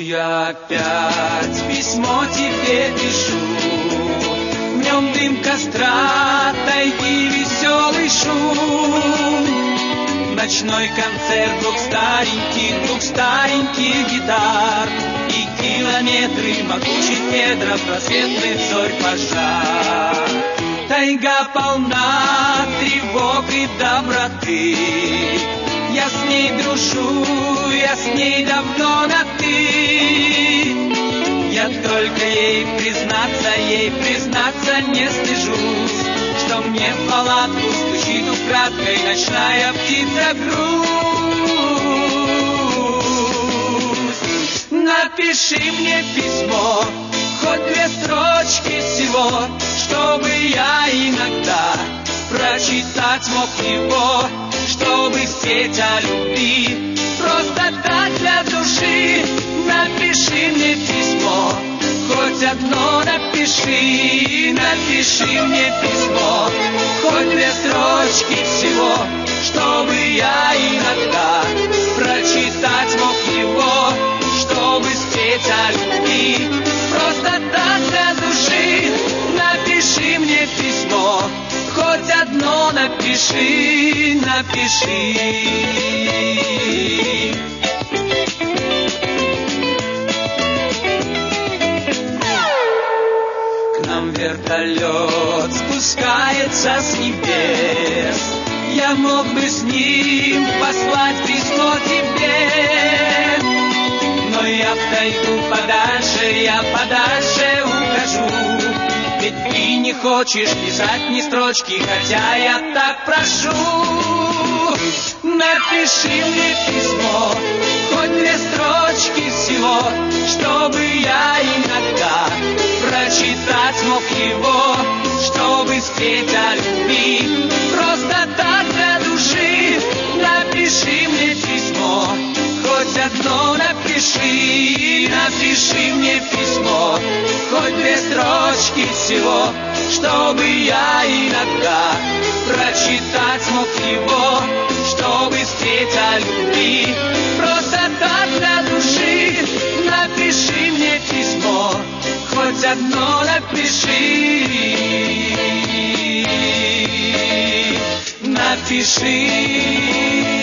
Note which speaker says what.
Speaker 1: я опять письмо тебе пишу. В нем дым костра, тайги, веселый шум. Ночной концерт двух стареньких гитар и километры могучих кедров, просветных зорь пожар. Тайга полна тревог и доброты. Я с ней дружу, я с ней давно на «ты». Я только ей признаться не стыжусь, что мне в палатку стучит украдкой ночная птица грусть. Напиши мне письмо, хоть 2 строчки всего, чтобы я иногда прочитать мог его, чтобы спеть о любви, просто так для души. Напиши мне письмо, хоть одно напиши, напиши мне письмо, хоть 2 строчки всего, чтобы я иногда прочитать мог его, чтобы спеть о любви, просто так для души. Напиши мне письмо, хоть одно напиши, напиши. К нам вертолет спускается с небес. Я мог бы с ним послать письмо тебе, но я в тайгу подальше, я подальше ухожу. Ведь ты не хочешь писать ни строчки, хотя я так прошу. Напиши мне письмо, хоть 2 строчки всего, чтобы я иногда прочитать мог его, чтобы спеть о любви, просто так для души. Напиши мне письмо, хоть одно напиши, напиши мне письмо, хоть 2 строчки всего, чтобы я иногда прочитать мог его, чтобы спеть о любви, просто так для души. Напиши мне письмо, хоть одно напиши, напиши.